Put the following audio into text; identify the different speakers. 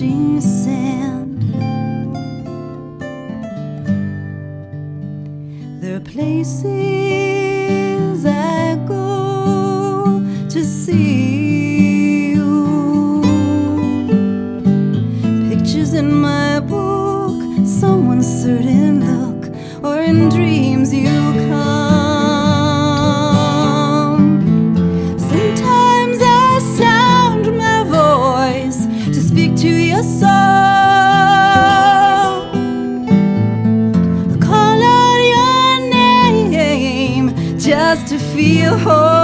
Speaker 1: washing sand. There are places I go to see you. Pictures in my book, someone's certain look, or in dreams you come. Sometimes I sound my voice to speak to your soul. I call out your name just to feel whole.